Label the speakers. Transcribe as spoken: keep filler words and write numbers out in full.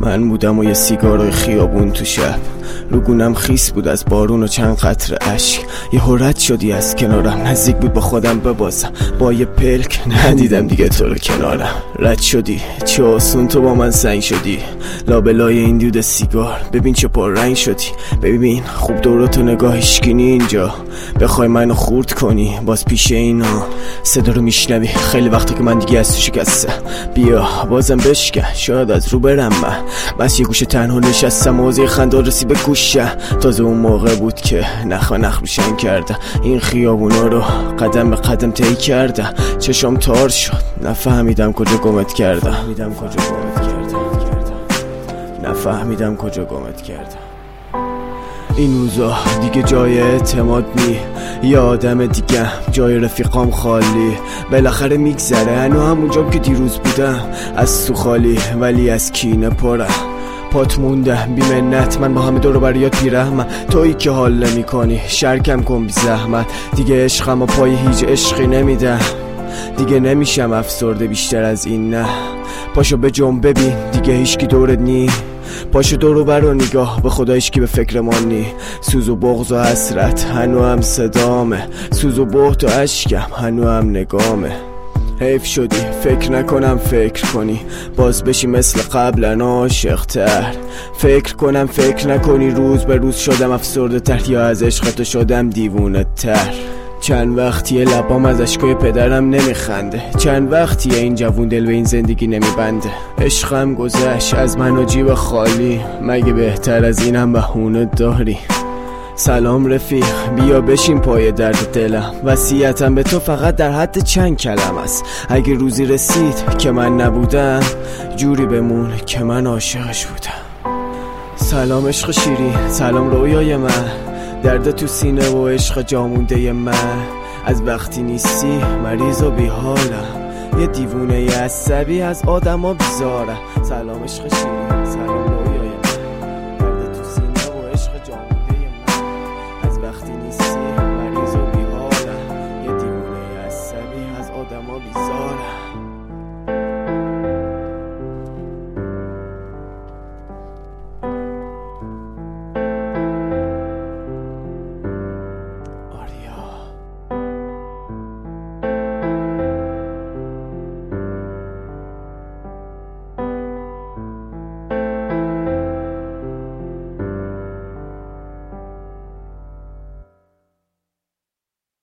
Speaker 1: من بودم و یه سیگار خیابون تو شب، رو گونم خیس بود از بارون و چند قطره اشک. یه رد شدی از کنارم، نزدیک بود با خودم ببازم، با یه پلک ندیدم دیگه تو رو کنارم. رد شدی چه آسون تو با من سنگ شدی، لابلای این دود سیگار ببین چه پر رنگ شدی. ببین خوب دورتو نگاهش کنی اینجا، بخوای منو خورد کنی باز پیش اینا صدا رو میشنوی. خیلی وقتی که من دیگه از تو شکستم، بیا بازم بشکن شاید از رو برم من. بس یه گوشه تنها نشستم و یه خنده رسی به گوشم. تازه اون موقع بود که نخ و نخ روشن کردم، این خیابونا رو قدم به قدم طی کردم. چشم تار شد نفهمیدم کجا گمت کردم، نفهمیدم کجا گمت کردم، نفهمیدم کجا گمت کردم. این روزا دیگه جای اعتماد نی، یه آدم دیگه جای رفیقام خالی. بالاخره میگذره هنو همونجام که دیروز بودم، از تو خالی ولی از کینه پرم. پات مونده بی منت، من با همه دور و بریات بی رحمت. تویی که حال نمی کنی شرکم کن بی زحمت. دیگه عشقم و پای هیچ عشقی نمیدم، دیگه نمیشم افسرده بیشتر از این نه. پاشو به جنب ببین دیگه هیچکی دورت نی، پاشو دورو برو نگاه به خدا هیچکی به فکر ما نی. سوز و بغض و حسرت هنو هم صدامه، سوز و بهت و عشقم هنو هم نگامه. حیف شدی فکر نکنم فکر کنی، باز بشی مثل قبلا عاشق تر. فکر کنم فکر نکنی، روز به روز شدم افسرده تر، یا از عشقت شدم دیوونه تر. چند وقتیه لبام از اشکای پدرم نمیخنده، چند وقتیه این جوون دل به این زندگی نمیبنده. عشقم گذشت از من و جیب خالی، مگه بهتر از اینم بهونه داری؟ سلام رفیق بیا بشین پای درد دلم، وصیتم به تو فقط در حد چند کلم است. اگه روزی رسید که من نبودم، جوری بمون که من عاشقش بودم. سلام عشق شیرین، سلام رویای من، درد تو سینه و عشق جامونده من. از وقتی نیستی مریض و بیحالم، یه دیوونه عصبی از آدم ها بیزارم. سلام عشق شیرین، سلام